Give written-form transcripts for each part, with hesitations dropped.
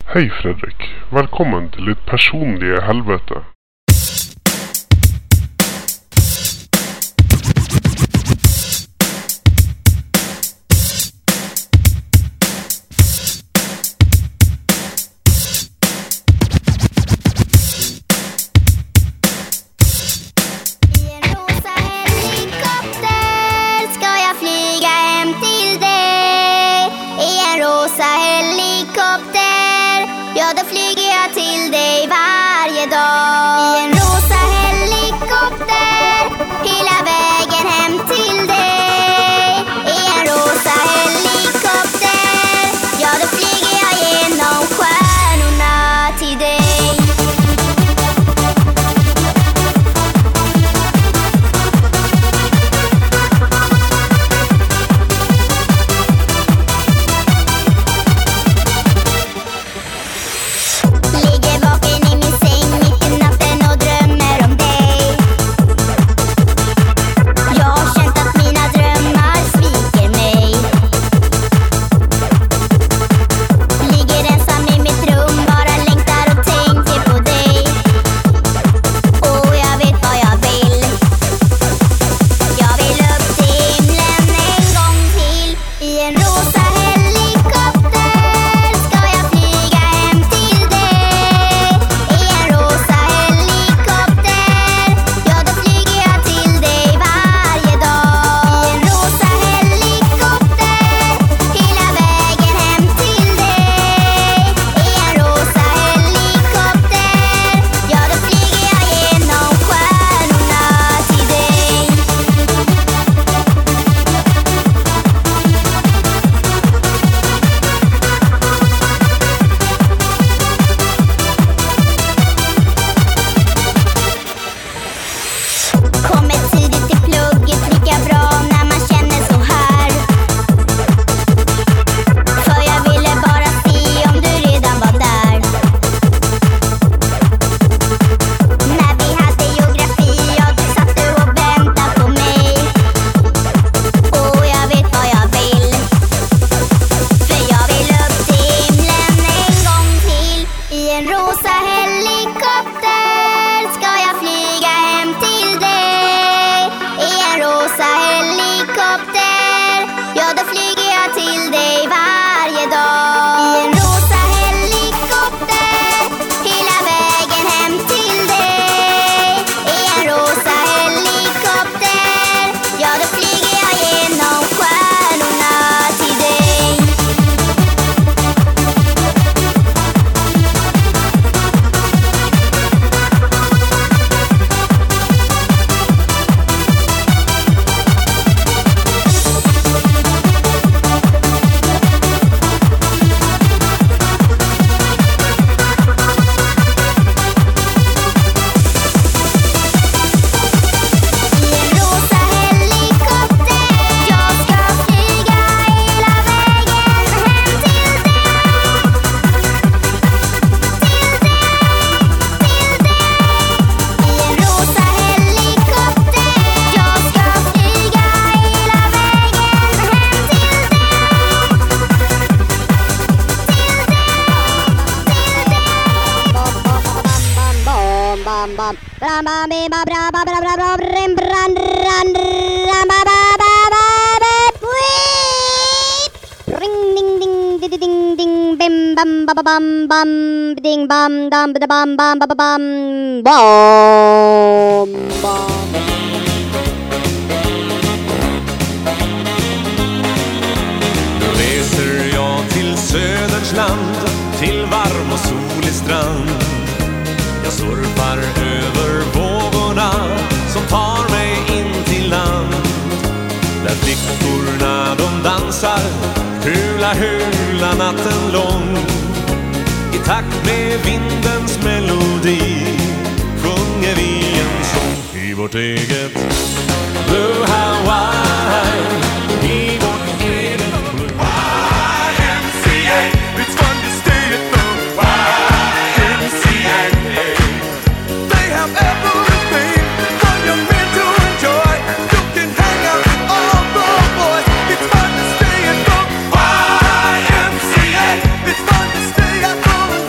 Hej Fredrik, välkommen till ditt personliga helvete. Ja, då flyger jag till dig varje dag. I en rosa helikopter, hela vägen hem till dig. I en rosa helikopter, ja, då flyger jag genom stjärnorna till dig. Ding bam dam bam bam bam bam bam. Nu reser jag till söderns land, till varm och solig strand. Jag surfar över vågorna som tar mig in till land. Där flickorna de dansar, hula hula natten lång. I takt med vindens melodi sjunger vi en sång i vårt eget Blue Hawaii, i vårt eget Blue YMCA. It's fun to stay at the YMCA. They have everything for young men to enjoy. You can hang out with all the boys. It's fun to stay at the YMCA. It's fun to stay at the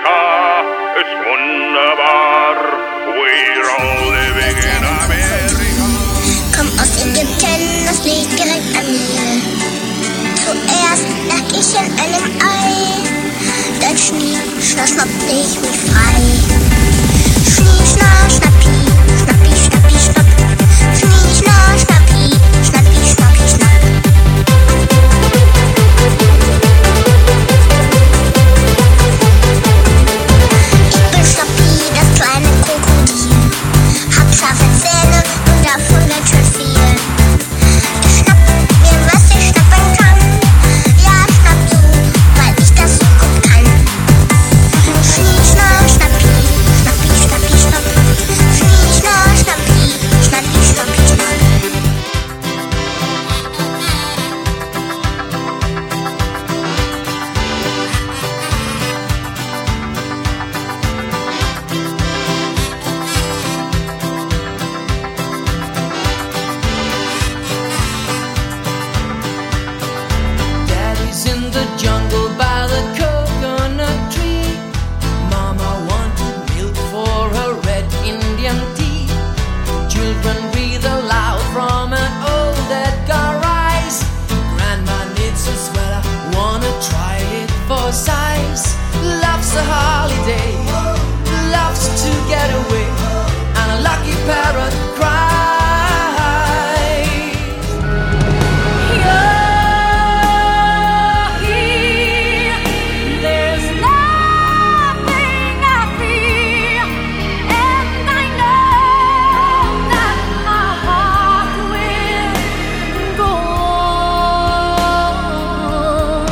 America is wunderbar. We're all living in America. Komm aus Ägypten, das liegt direkt an mir. Zuerst lag ich in einem Ei. Dann schnipp, schnapp, schnapp, ich mich frei. Schnipp, schnapp, schnappi, schnappi, schnappi, schnapp. Schnipp, schnapp, schnappi, schnappi, schnappi, schnapp. Ich bin Schnappi, das kleine Krokodil. Hab scharfe Zähne und davon ganz schön viel. Ich schnapp mir, was ich schnappen kann. Ja, schnapp du, weil ich das so gut kann. Schnipp, schnapp, schnappi, schnappi, schnappi, schnapp. Schnipp, schnapp, schnappi, schnappi, schnappi, schnapp. Daddy's in the jungle by the coconut tree. Mama wanted milk for her red Indian tea. Children breathe aloud from an old Edgar Rice. Grandma knits a sweater, wanna try it for size. Loves a holiday, loves to get away, and a lucky parrot cries. There's nothing I fear, and I know that my heart will go on.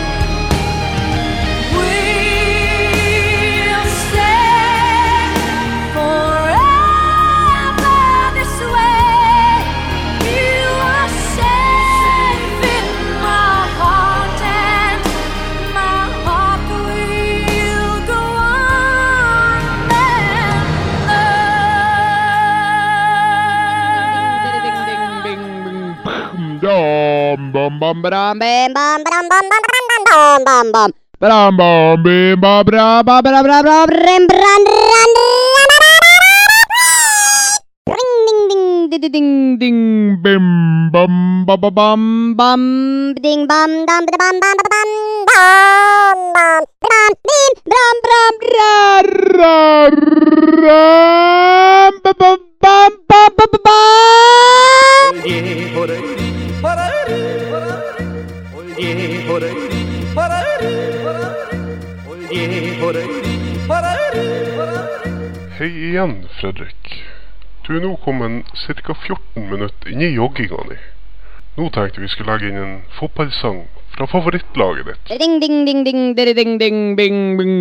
We'll stay forever this way. You are safe in my heart, and my heart will go on Bam bam bam bam bam bam bam bam bam bam bam bam. Bam bam bim bam bam bam bam bam bam rim bran ran. Ring ding ding ding ding bim bam bam bam bam ding bam dam bam bam bam bam bam bam bam bim bam bam ram bam bam bam bam bam. Hei igjen, Fredrik. Du er nå kommet cirka 14 minutter inn i jogginga di. Nå tenkte vi skulle legge inn en fotballsang fra favorittlaget ditt. Ding ding ding ding ding ding ding bing bing.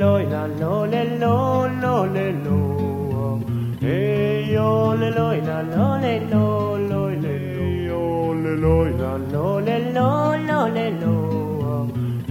loj la lo le lo lo le lo. Hey yo le loj la lo le lo lo le yo le loj la lo le lo lo le lo.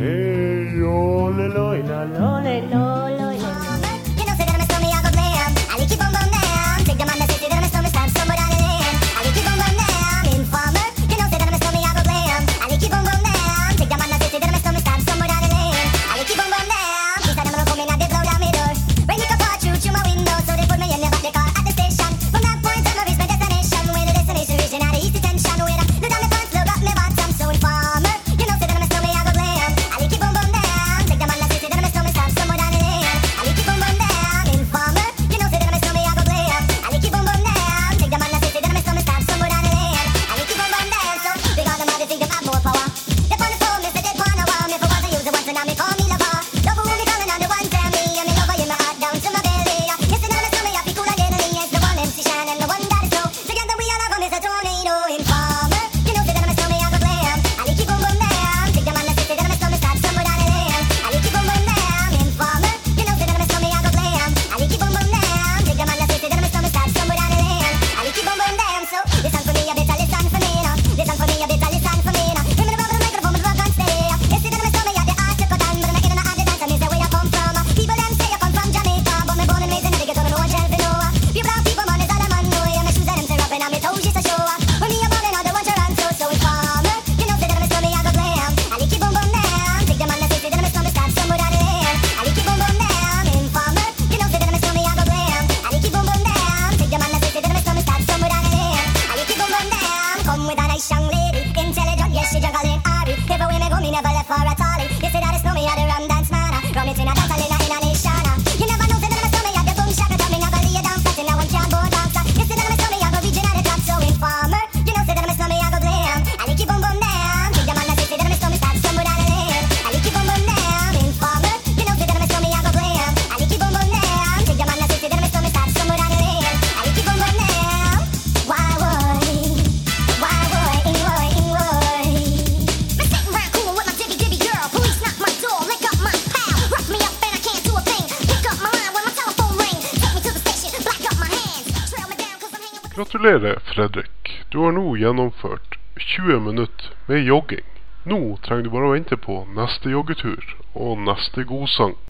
Hey yo le loj la lo le lo lo le. You know, say that I'm a stormy, I go glam. I like keep on bum down. Take the man that say that I'm a stormy, stand somewhere down the lane. I like keep on bum down. Informer. You know, say that I'm a stormy, I go glam. I like keep on bum down. Take the man that say that I'm a stormy, stand somewhere down the lane. I like keep on bum down. She said I'm gonna come in and they blow down my door. Rain me car through my window, so they put me in the back of the car at the station. From that point on, I reach my destination. Where the destination region at the east detention. Where I look down my pants, look up my bottom. So informer. You know, say that I'm a stormy, I go glam. I like keep on bum down. Take the man that say that I'm a stormy, stand somewhere down the lane. I like keep on bum down. Informer. You know, say that I'm a stormy, I go glam. I like keep on bum down. Take the man that say that I'm a stormy, stand somewhere down the lane. I like keep on bum down. So they got them all, they think they have more power. They on the phone, they say they wanna wow me. For once I use it once and now me call me lover. Love who me calling on the one tell me. I'm in love in my heart down to my belly. Yes, and I'm a stormy, I feel cool and deadly. It's the one MC Shine and the one that is slow. Together we all have a Mr. Tornado. Informer. You know, say that I'm a stormy, I go glam. I like keep on bum down. Take the man that say that I'm a stormy, start somewhere down the lane. I like keep on bum down. Informer. You know, say that I'm a stormy, I go glam. I like keep on bum down. Take the man that say that I'm a stormy, start somewhere down the lane. I like keep on bum down. So listen for me, a better listen for me now. Listen for me, a better listen for me now. Give me the rubber, the microphone, the rock and stay. Yes, say that I'm a stormy, I the art to cut down, but I'm making an art dance. And it's the way I come from. People them say I come from Jamaica, but me born and raised in the ghetto, no one shall know. You brown people, man, is all I'm on. No, yeah, my shoes and them tear up and I'm toes just a show. When me a ballin', I don't want your answer, so informer. You know, say that I'm a stormy, I go glam. I like keep on bum down. Take the man that say that I'm a stormy, start somewhere down the lane. I like keep on bum down. Informer. You know, say that I'm a stormy, I go glam. I like keep on bum down. Take the man that say that I'm a stormy, start somewhere down the lane. I like keep on bum down. Come with a nice young lady, intelligent, yes, she juggling Ari. Every way me go, me never left for a tally. You say that it's no me, I the rum dance man. Rum it in a dance, in a nation. You never know, say that I'm a stormy, I the boom shaka. Me never lay down flat, and now I'm can't go dancer. You say that I'm a stormy, I go region at the top, so informer. You know, say that I'm a stormy, I go glam. I like keep on bum down. Take the man that say that I'm a stormy, start somewhere down the lane. I like keep on bum down. Informer. You know, say that I'm a stormy, I go glam. I like keep on bum down. Take the man that say that I'm a stormy, start somewhere down the lane. I like keep on bum down. Why would? Me sitting round cool with my dibby dibby girl. Police knock my door, lick up my pal. Rough me up and I can't do a thing. Pick up my line when my telephone ring. Take me to the station, black up my hands. Trail me down 'cause I'm hanging with. Gratulerer, Fredrik. Du har nå gjennomført 20 minutter med jogging. Nå trenger du bare å vente på neste joggetur og neste godsang.